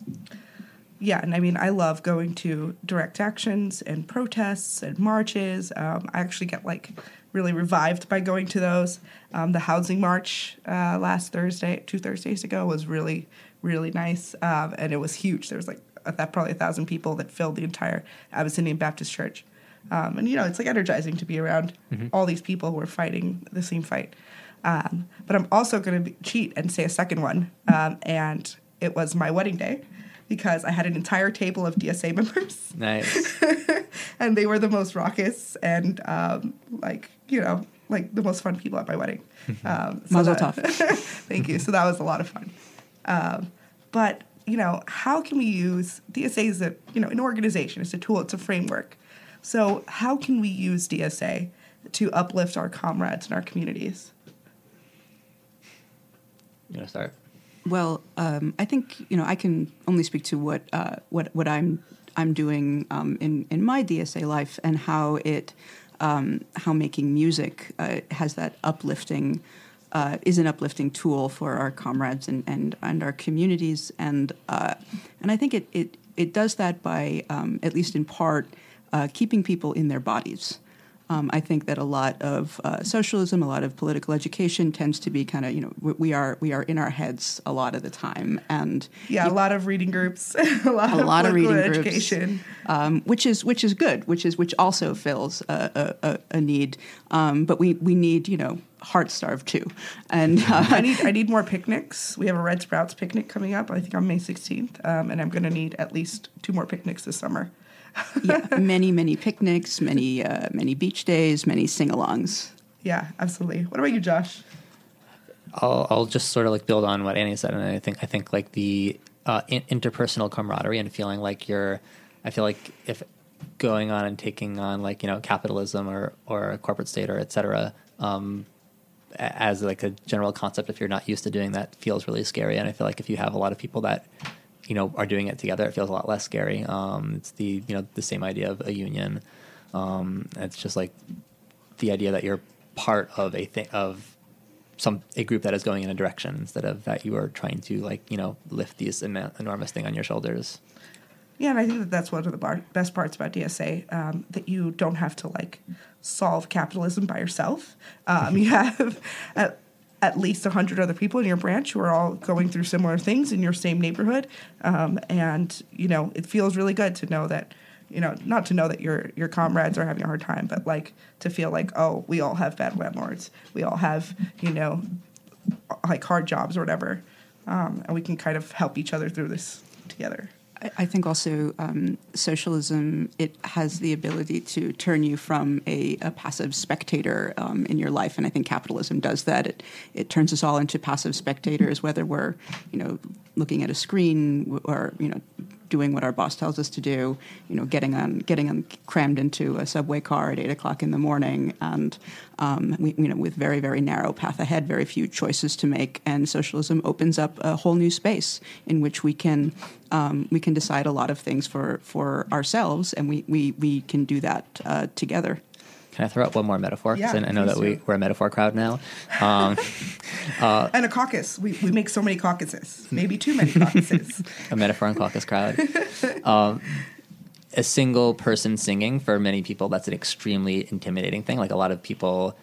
B: Yeah, and I mean, I love going to direct actions and protests and marches. Um, I actually get, like, really revived by going to those. Um, the housing march uh, last Thursday, two Thursdays ago, was really, really nice, um, and it was huge. There was, like, a, probably a thousand people that filled the entire Abyssinian Baptist Church. Um, and, you know, it's, like, energizing to be around mm-hmm. all these people who are fighting the same fight. Um, but I'm also going to cheat and say a second one, um, and it was my wedding day, because I had an entire table of D S A members. Nice. And they were the most raucous and, um, like, you know, like the most fun people at my wedding. Um, so
D: Mazel
B: that,
D: tov.
B: Thank you. So that was a lot of fun. Um, but, you know, how can we use, D S A is a, you know, an organization. It's a tool. It's a framework. So how can we use D S A to uplift our comrades and our communities?
E: You want to start?
D: Well, um, I think, you know, I can only speak to what uh, what what I'm I'm doing um, in in my D S A life, and how it um, how making music uh, has that uplifting uh, is an uplifting tool for our comrades and and, and our communities, and uh, and I think it it it does that by um, at least in part uh, keeping people in their bodies. Um, I think that a lot of uh, socialism, a lot of political education tends to be kind of, you know, we, we are we are in our heads a lot of the time, and
B: yeah,
D: you,
B: a lot of reading groups, a lot
D: a
B: of
D: lot of reading
B: education,
D: groups, um, which is which is good, which is which also fills a, a, a need. Um, but we, we need, you know, heart starved too, and uh,
B: I need I need more picnics. We have a Red Sprouts picnic coming up, I think on May sixteenth, um, and I'm going to need at least two more picnics this summer.
D: Yeah, many, many picnics, many, uh, many beach days, many sing-alongs.
B: Yeah, absolutely. What about you, Josh?
E: I'll, I'll just sort of like build on what Annie said, and I think I think like the uh, in- interpersonal camaraderie and feeling like you're. I feel like if going on and taking on like, you know, capitalism or or a corporate state or et cetera, um, as like a general concept, if you're not used to doing that, feels really scary. And I feel like if you have a lot of people that, you know, are doing it together, it feels a lot less scary. Um, it's the, you know, the same idea of a union. Um, it's just like the idea that you're part of a thing of some a group that is going in a direction instead of that you are trying to like you know lift this ema- enormous thing on your shoulders.
B: Yeah, and I think that that's one of the bar- best parts about D S A, um, that you don't have to, like, solve capitalism by yourself. Um, you have at, at least one hundred other people in your branch who are all going through similar things in your same neighborhood. Um, and, you know, it feels really good to know that, you know, not to know that your your comrades are having a hard time, but, like, to feel like, oh, we all have bad landlords. We all have, you know, like, hard jobs or whatever. Um, and we can kind of help each other through this together.
D: I think also um, socialism, it has the ability to turn you from a, a passive spectator um, in your life, and I think capitalism does that. It it turns us all into passive spectators, whether we're, you know, looking at a screen or, you know, doing what our boss tells us to do, you know, getting on, getting on, crammed into a subway car at eight o'clock in the morning, and um, we, you know, with very, very narrow path ahead, very few choices to make. And socialism opens up a whole new space in which we can um, we can decide a lot of things for for ourselves, and we we we can do that uh, together.
E: Can I throw out one more metaphor?
B: Yeah,
E: I, I know that we,
B: do.
E: we're a metaphor crowd now. Um, uh,
B: And a caucus. We we make so many caucuses. Maybe too many caucuses.
E: a metaphor and caucus crowd. Um, a single person singing, for many people, that's an extremely intimidating thing. Like a lot of people,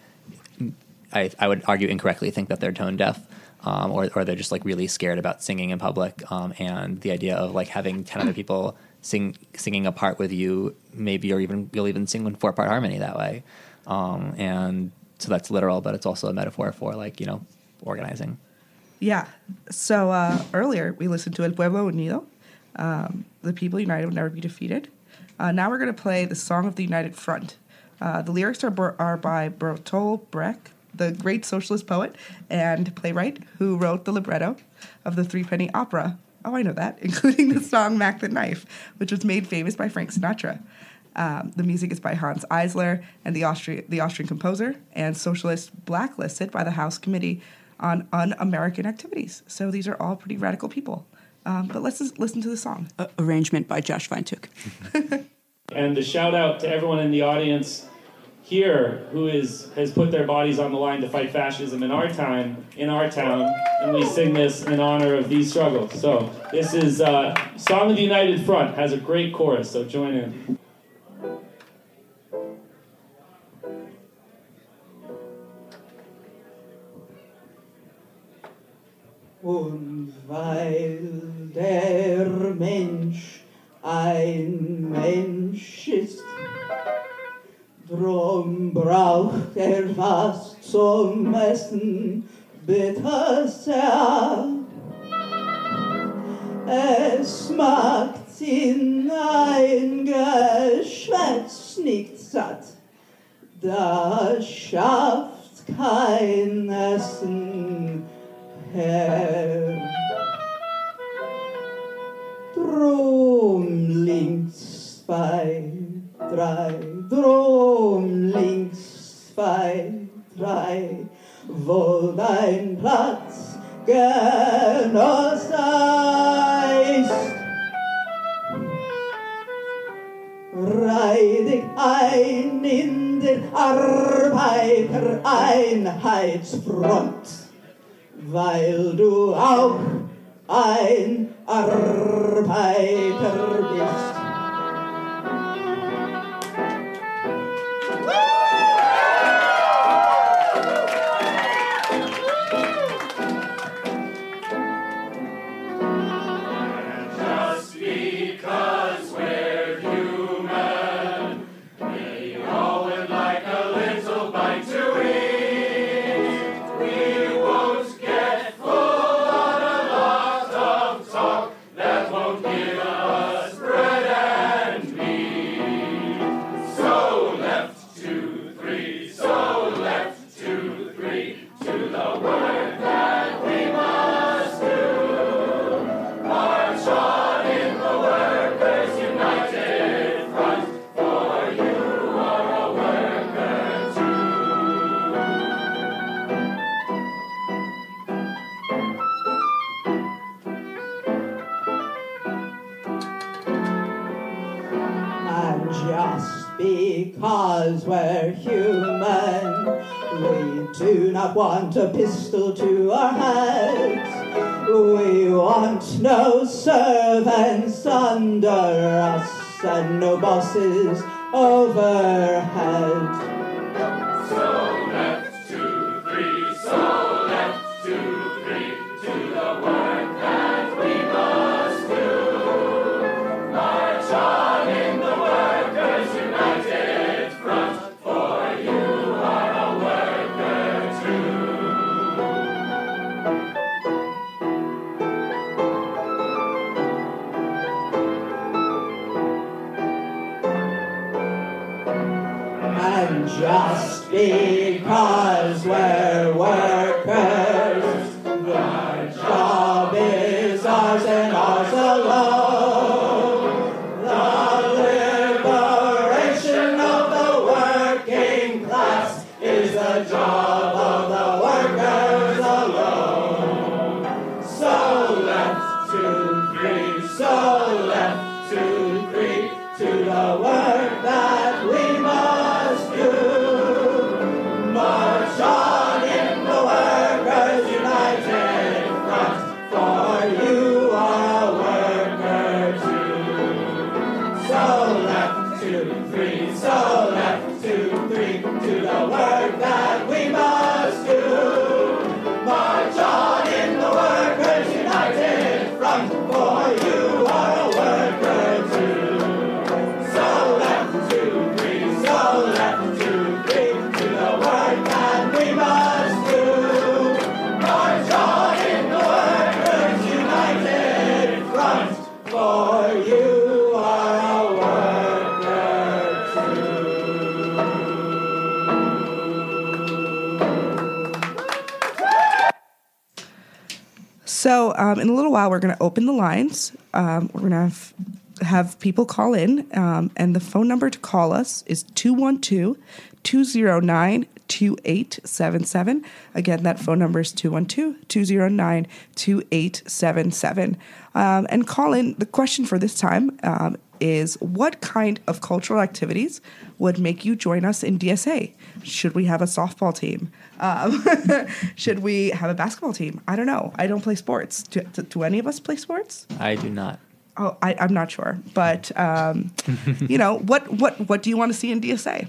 E: I, I would argue incorrectly, think that they're tone deaf. Um, or, or they're just like really scared about singing in public. Um, and the idea of like having ten other people sing singing a part with you, maybe, or even you'll even sing in four part harmony that way. Um, and so that's literal, but it's also a metaphor for like, you know, organizing.
B: Yeah. So uh, earlier we listened to El Pueblo Unido, um, The People United Will Never Be Defeated. Uh, now we're going to play the Song of the United Front. Uh, the lyrics are, are by Bertolt Brecht, the great socialist poet and playwright who wrote the libretto of the Threepenny Opera. Oh, I know that, including the song Mac the Knife, which was made famous by Frank Sinatra. Um, the music is by Hans Eisler and the, Austri- the Austrian composer, and socialists blacklisted by the House Committee on Un-American Activities. So these are all pretty radical people. Um, but let's just listen to the song.
D: Uh, arrangement by Josh Weintuch.
F: And a shout out to everyone in the audience here who is has put their bodies on the line to fight fascism in our time, in our town, and we sing this in honor of these struggles. So this is uh, Song of the United Front, has a great chorus, so join in.
G: Und weil der Mensch ein Mensch ist, drum braucht er was zum Essen, bitte sehr. Es macht ihn ein Geschwätz nicht satt, das schafft kein Essen her. Drum links zwei, drei, drum links zwei, drei, wo dein Platz Genoss ist. Reih dich ein in der Arbeitereinheitsfront, weil du auch ein Arbeiter bist.
F: That won't give us bread.
G: because we're human. We do not want a pistol to our heads. We want no servants under us and no bosses overhead.
H: So left, two, three, so left, two, three, to the work that we must do. March on in the Workers' United Front, for you are a worker too.
G: And just because we're workers, the job is ours and ours alone. The liberation of the working class is the job of the workers alone. So left, two, three, so left, two, three, to the work that we must do. March on in the Workers' United Front, for you are a worker too. So left, two, three, so left, two, three, to the work that we must do. March on in the Workers' United Front, for you are a worker too. So left, two, three, so left, two, three, to the work that we must do. March on in the Workers' United Front, for you are a worker too.
B: So um, in a little while, we're going to open the lines. Um, we're going to have, have people call in, um, and the phone number to call us is two one two, two zero nine, two eight seven seven. Again, that phone number is two one two, two zero nine, two eight seven seven. Um, and call in. The question for this time um, is, what kind of cultural activities would make you join us in D S A? Should we have a softball team? Um, should we have a basketball team? I don't know. I don't play sports. Do, do, do any of us play sports?
E: I do not.
B: Oh, I, I'm not sure. But, um, you know, what, what, what do you want to see in D S A?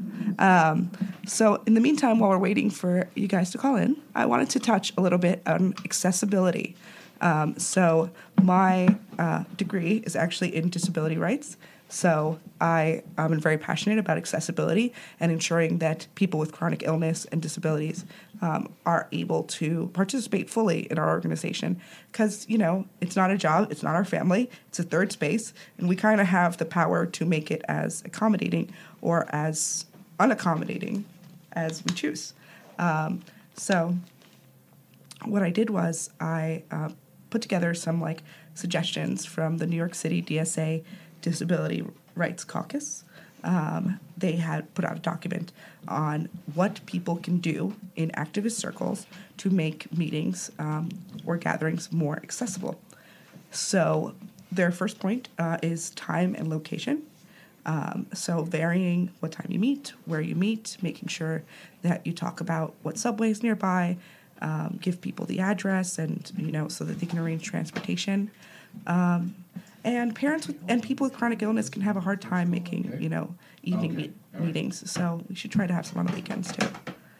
B: Um, so in the meantime, while we're waiting for you guys to call in, I wanted to touch a little bit on accessibility. Um, so my uh, degree is actually in disability rights. So I am very passionate about accessibility and ensuring that people with chronic illness and disabilities um, are able to participate fully in our organization. Because, you know, it's not a job, it's not our family, it's a third space, and we kind of have the power to make it as accommodating or as unaccommodating as we choose. Um, so what I did was I uh, put together some like suggestions from the New York City D S A Disability Rights Caucus. Um, they had put out a document on what people can do in activist circles to make meetings um, or gatherings more accessible. So their first point uh, is time and location. Um, so varying what time you meet, where you meet, making sure that you talk about what subway's nearby, um, give people the address, and you know so that they can arrange transportation. Um, and parents with, and people with chronic illness can have a hard time making you know evening
H: Okay.
B: meet, meetings. So we should try to have some on the weekends too.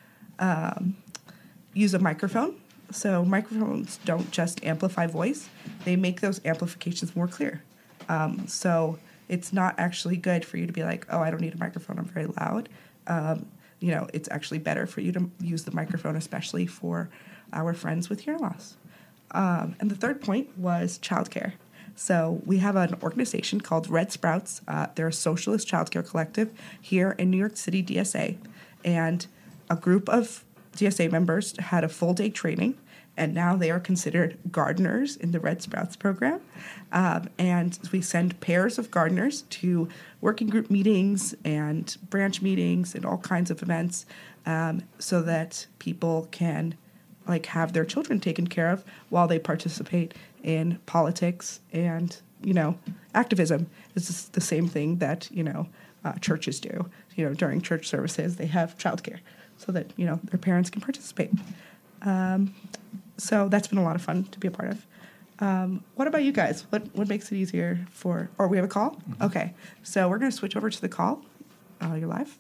B: Um, use a microphone. So microphones don't just amplify voice; they make those amplifications more clear. Um, so it's not actually good for you to be like, oh, I don't need a microphone, I'm very loud. Um, you know, it's actually better for you to use the microphone, especially for our friends with hearing loss. Um, and the third point was childcare. So we have an organization called Red Sprouts. Uh, they're a socialist childcare collective here in New York City, D S A. And a group of D S A members had a full-day training, and now they are considered gardeners in the Red Sprouts program. Um, and we send pairs of gardeners to working group meetings and branch meetings and all kinds of events um, so that people can like have their children taken care of while they participate in politics and, you know, activism. It's just the same thing that, you know, uh, churches do you know, during church services, they have childcare so that, you know, their parents can participate. Um, so that's been a lot of fun to be a part of. Um, what about you guys? What what makes it easier for, or we have a call? Mm-hmm. Okay. So we're going to switch over to the call. Uh, you're live.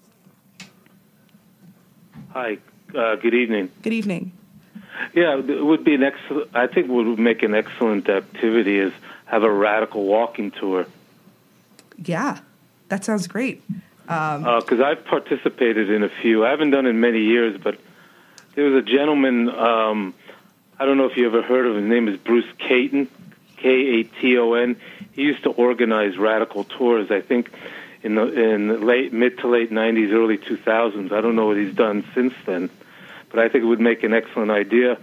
I: Hi. Uh, good evening.
B: Good evening.
I: Yeah, it would be an excellent, I think what would make an excellent activity is have a radical walking tour.
B: Yeah, that sounds great.
I: Because um, uh, I've participated in a few. I haven't done it in many years, but there was a gentleman, um, I don't know if you ever heard of him, his name is Bruce Caton, K A T O N. He used to organize radical tours, I think, in the in the late mid to late nineties, early two thousands. I don't know what he's done since then, but I think it would make an excellent idea.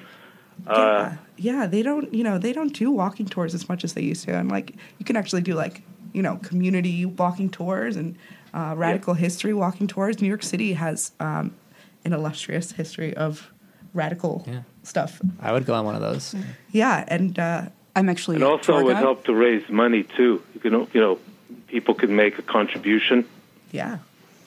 I: Uh,
B: yeah, yeah, they don't, you know, they don't do walking tours as much as they used to, and like you can actually do like, you know, community walking tours and uh, radical yeah. history walking tours. New York City has um, an illustrious history of radical
E: yeah.
B: stuff.
E: I would go on one of those.
B: Yeah, and uh,
D: I'm actually
I: and also it would
D: guide.
I: help to raise money too. You can, you know, people can make a contribution.
B: Yeah.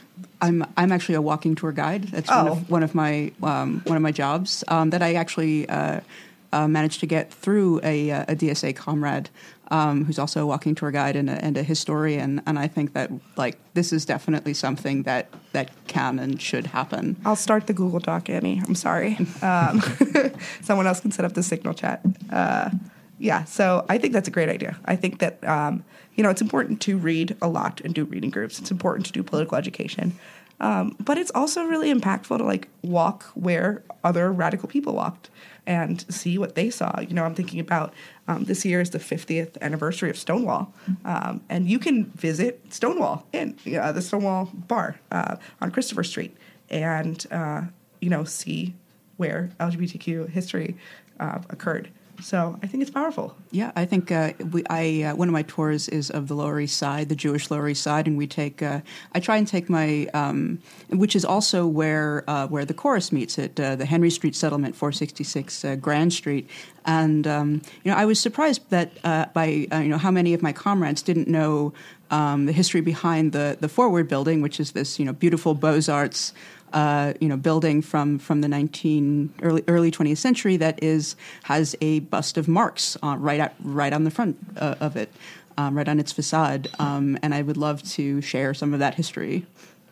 D: I'm I'm actually a walking tour guide. That's
B: oh.
D: one of one of my um, one of my jobs um, that I actually uh, uh, managed to get through a, a D S A comrade um, who's also a walking tour guide and a, and a historian. And I think that like this is definitely something that, that can and should happen.
B: I'll start the Google Doc, Annie. I'm sorry. Um, someone else can set up the Signal chat. Uh, yeah, so I think that's a great idea. I think that, um, you know, it's important to read a lot and do reading groups. It's important to do political education. Um, but it's also really impactful to, like, walk where other radical people walked and see what they saw. You know, I'm thinking about um, this year is the fiftieth anniversary of Stonewall. Um, and you can visit Stonewall in uh, the Stonewall Bar uh, on Christopher Street and, uh, you know, see where L G B T Q history uh, occurred. So I think it's powerful.
D: Yeah, I think uh, we. I uh, one of my tours is of the Lower East Side, the Jewish Lower East Side, and we take. Uh, I try and take my, um, which is also where uh, where the chorus meets at uh, the Henry Street Settlement, four sixty-six uh, Grand Street, and um, you know I was surprised that uh, by uh, you know how many of my comrades didn't know um, the history behind the the Forward Building, which is this you know beautiful Beaux-Arts. Uh, you know, building from from the nineteen early early twentieth century that is has a bust of Marx uh, right at, right on the front uh, of it, um, right on its facade, um, and I would love to share some of that history.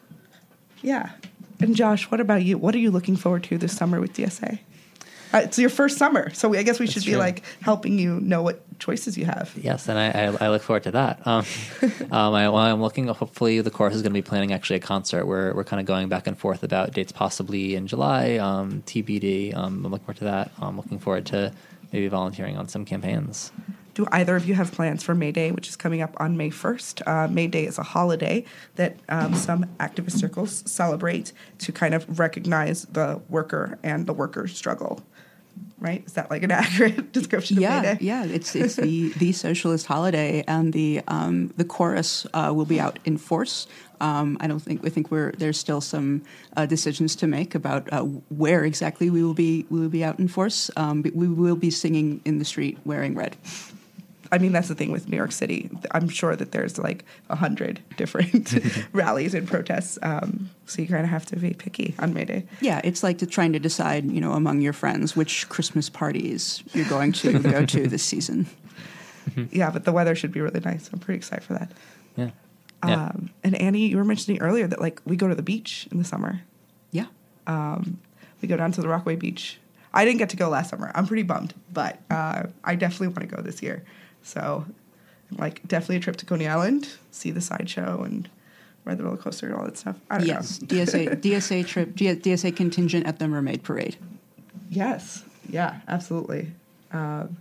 B: Yeah, and Josh, what about you? What are you looking forward to this summer with D S A? Uh, it's your first summer, so we, I guess we should
E: That's
B: be
E: true.
B: like helping you know what choices you have.
E: Yes, and I, I, I look forward to that. Um, um, I, well, I'm looking. Hopefully, the chorus is going to be planning actually a concert where we're kind of going back and forth about dates, possibly in July, um, T B D. Um, I'm looking forward to that. I'm looking forward to maybe volunteering on some campaigns.
B: Do either of you have plans for May Day, which is coming up on May first? Uh, May Day is a holiday that um, some activist circles celebrate to kind of recognize the worker and the worker's struggle. Right? Is that like an accurate description of
D: yeah,
B: May Day?
D: Yeah, it's it's the, the socialist holiday, and the um, the chorus uh, will be out in force. Um, I don't think we think we're there's still some uh, decisions to make about uh, where exactly we will be we will be out in force. Um, but we will be singing in the street wearing red.
B: I mean, that's the thing with New York City. I'm sure that there's like a hundred different rallies and protests. Um, so you kind of have to be picky on May Day.
D: Yeah, it's like to trying to decide, you know, among your friends which Christmas parties you're going to go to this season.
B: Yeah, but the weather should be really nice. I'm pretty excited for that.
E: Yeah. yeah.
B: Um, and Annie, you were mentioning earlier that like we go to the beach in the summer.
D: Yeah.
B: Um, we go down to the Rockaway Beach. I didn't get to go last summer. I'm pretty bummed, but uh, I definitely want to go this year. So, like, definitely a trip to Coney Island, see the sideshow and ride the roller coaster and all that stuff. I don't
D: yes,
B: know.
D: D S A D S A trip, D S A contingent at the Mermaid Parade.
B: Yes, yeah, absolutely. Um,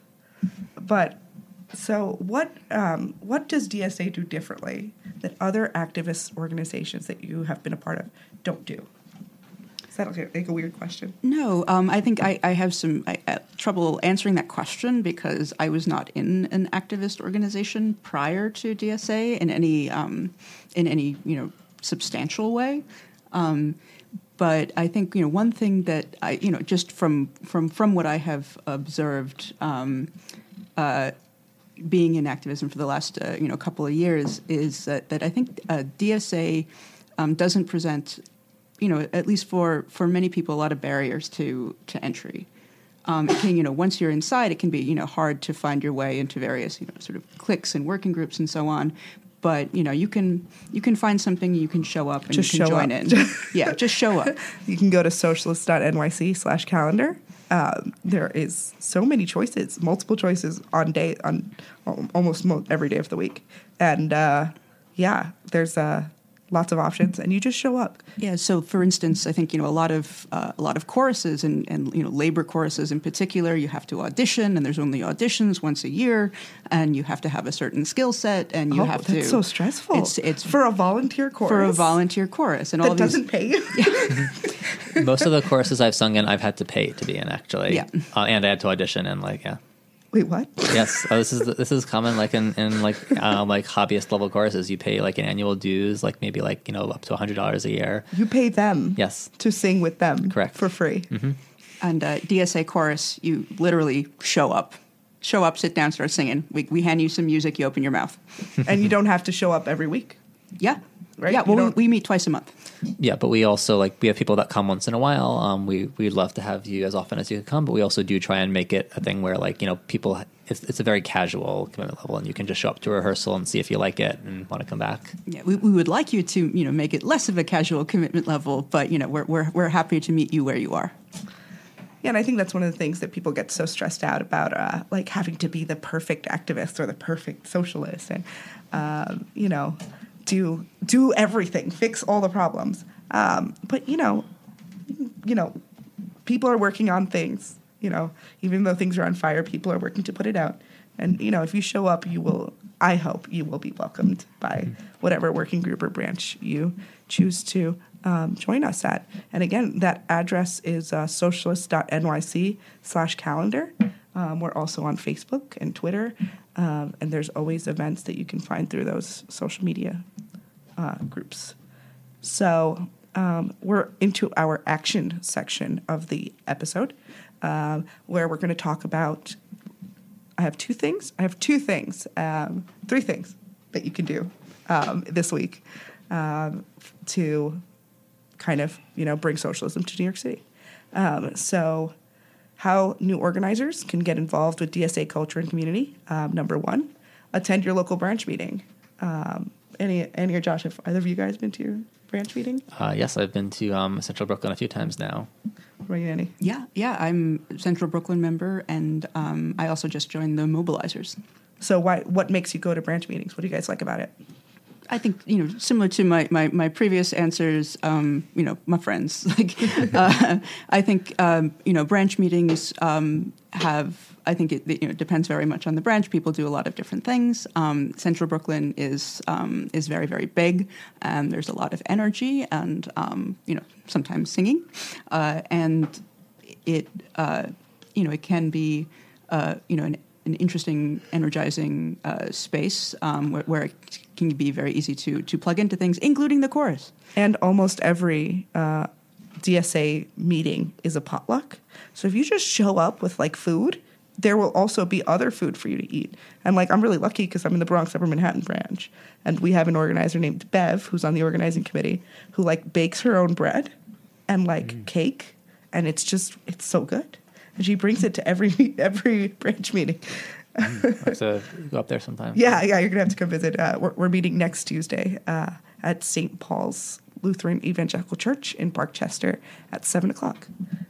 B: but so, what um, what does D S A do differently that other activist organizations that you have been a part of don't do? Is that like a weird question?
D: No, um, I think I, I have some I, uh, trouble answering that question because I was not in an activist organization prior to D S A in any um, in any you know substantial way. Um, but I think you know one thing that I you know just from from from what I have observed, um, uh, being in activism for the last uh, you know couple of years, is that that I think uh, D S A. um, doesn't present, you know, at least for, for many people, a lot of barriers to to entry. Um, it can, you know, once you're inside, it can be, you know, hard to find your way into various, you know, sort of cliques and working groups and so on. But you know, you can you can find something, you can show up and
B: Just
D: you can
B: show
D: join
B: up.
D: in. Yeah, just show up.
B: You can go to socialist dot N Y C slash calendar. Um, there is so many choices, multiple choices on day on al- almost mo- every day of the week, and uh, yeah, there's uh, lots of options, and you just show up.
D: Yeah. So, for instance, I think you know a lot of uh, a lot of choruses and, and you know labor choruses in particular. You have to audition, and there's only auditions once a year, and you have to have a certain skill set, and you
B: oh,
D: have
B: that's
D: to.
B: so stressful.
D: It's it's
B: for a volunteer chorus.
D: for a volunteer chorus, and
B: that
D: all these,
B: doesn't pay you.
E: Most of the choruses I've sung in, I've had to pay to be in, actually.
D: Yeah.
E: Uh, and I had to audition, and like, yeah.
B: Wait, what?
E: Yes, oh, this is this is common, like in, in like uh, like hobbyist level choruses. You pay like an annual dues, like maybe like you know up to a hundred dollars a year.
B: You pay them.
E: Yes.
B: To sing with them.
E: Correct.
B: For free.
E: Mm-hmm.
D: and uh, D S A chorus, you literally show up, show up, sit down, start singing. We we hand you some music, you open your mouth.
B: And you don't have to show up every week.
D: Yeah.
B: Right?
D: Yeah.
B: You
D: Well, we,
B: don't-
D: we meet twice a month.
E: Yeah, but we also like we have people that come once in a while. Um, we we'd love to have you as often as you can come, but we also do try and make it a thing where like you know people. It's, it's a very casual commitment level, and you can just show up to a rehearsal and see if you like it and want to come back.
D: Yeah, we, we would like you to, you know, make it less of a casual commitment level, but you know, we're we're we're happy to meet you where you are.
B: Yeah, and I think that's one of the things that people get so stressed out about, uh, like having to be the perfect activist or the perfect socialist, and um, you know, do do everything, fix all the problems. Um, but you know, you know, people are working on things. You know, even though things are on fire, people are working to put it out. And you know, if you show up, you will. I hope you will be welcomed by whatever working group or branch you choose to um, join us at. And again, that address is uh, socialist dot N Y C slash calendar. Um, we're also on Facebook and Twitter, um, and there's always events that you can find through those social media uh, groups. So um, we're into our action section of the episode, um, where we're going to talk about. I have two things. I have two things, um, three things that you can do um, this week um, to kind of, you know, bring socialism to New York City. Um, so how new organizers can get involved with D S A culture and community. Um, number one, attend your local branch meeting. Um, Annie, Annie or Josh, have either of you guys been to your branch meeting?
E: Uh, yes, I've been to um, Central Brooklyn a few times now.
B: What about you, Annie?
D: Yeah, yeah. I'm a Central Brooklyn member, and um, I also just joined the Mobilizers.
B: So why? What makes you go to branch meetings? What do you guys like about it?
D: I think, you know, similar to my, my, my previous answers, um, you know, my friends. Like, uh, I think, um, you know, branch meetings um, have, I think it you know depends very much on the branch. People do a lot of different things. Um, Central Brooklyn is um, is very, very big, and there's a lot of energy and, um, you know, sometimes singing. Uh, and it, uh, you know, it can be, uh, you know, an an interesting, energizing uh, space um, where, where it can be very easy to to plug into things, including the chorus.
B: And almost every uh, D S A meeting is a potluck. So if you just show up with like food, there will also be other food for you to eat. And like I'm really lucky because I'm in the Bronx Upper Manhattan branch, and we have an organizer named Bev who's on the organizing committee who like bakes her own bread and like mm. cake, and it's just it's so good. And she brings it to every every branch meeting.
E: Mm, I have to go up there sometime.
B: Yeah, yeah, you're gonna have to come visit. Uh, we're, we're meeting next Tuesday uh, at Saint Paul's Lutheran Evangelical Church in Parkchester at seven o'clock.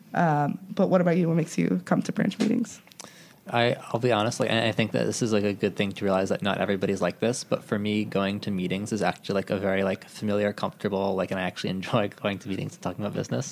B: Um, but what about you? What makes you come to branch meetings?
E: I, I'll be honest, like, I think that this is like a good thing to realize that not everybody's like this, but for me, going to meetings is actually like a very like familiar, comfortable, like, and I actually enjoy going to meetings and talking about business.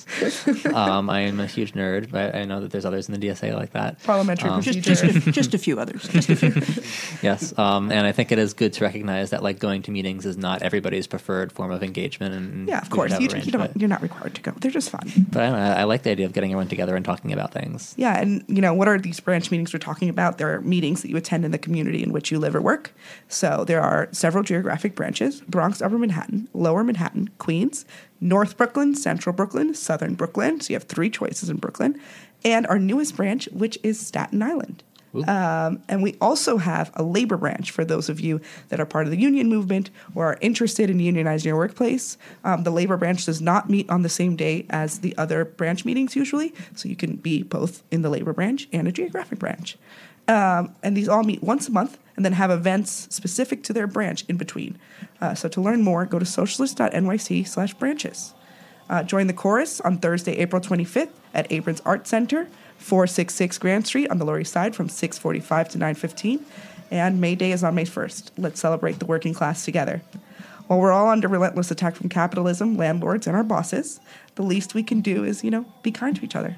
E: um, I am a huge nerd, but I know that there's others in the D S A like that.
B: Parliamentary
E: um,
B: procedure.
D: Just, just, a, just a few others. Just a few.
E: Yes, um, and I think it is good to recognize that like going to meetings is not everybody's preferred form of engagement. And
B: Yeah, of
E: we
B: course.
E: have
B: You,
E: a range
B: you
E: of
B: don't,
E: it.
B: you're not required to go. They're just fun.
E: But I, don't know, I, I like the idea of getting everyone together and talking about things.
B: Yeah, and you know, what are these branch meetings we're talking about? There are meetings that you attend in the community in which you live or work. So there are several geographic branches: Bronx, Upper Manhattan, Lower Manhattan, Queens, North Brooklyn, Central Brooklyn, Southern Brooklyn. So you have three choices in Brooklyn. And our newest branch, which is Staten Island. Um, and we also have a labor branch for those of you that are part of the union movement or are interested in unionizing your workplace. Um, the labor branch does not meet on the same day as the other branch meetings usually, so you can be both in the labor branch and a geographic branch. Um, and these all meet once a month and then have events specific to their branch in between. Uh, so to learn more, go to socialist.nyc slash branches. Uh, join the chorus on Thursday, April twenty-fifth at Abrams Art Center, four sixty-six Grand Street on the Lower East Side from six forty-five to nine fifteen. And May Day is on May first. Let's celebrate the working class together. While we're all under relentless attack from capitalism, landlords, and our bosses, the least we can do is, you know, be kind to each other.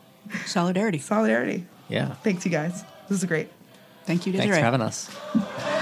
D: Solidarity.
B: Solidarity.
E: Yeah.
B: Thanks, you guys. This is great.
D: Thank you,
E: Thanks
D: Desiree.
E: for having us.